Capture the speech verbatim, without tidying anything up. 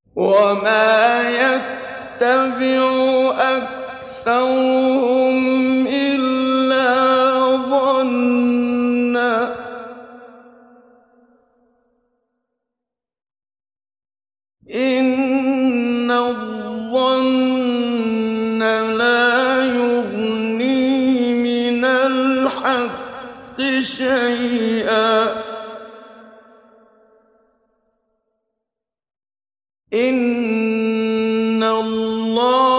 وما يتبع أكثرهم إلا ظنا إن الظن لا يغني من الحق شيئا إن الله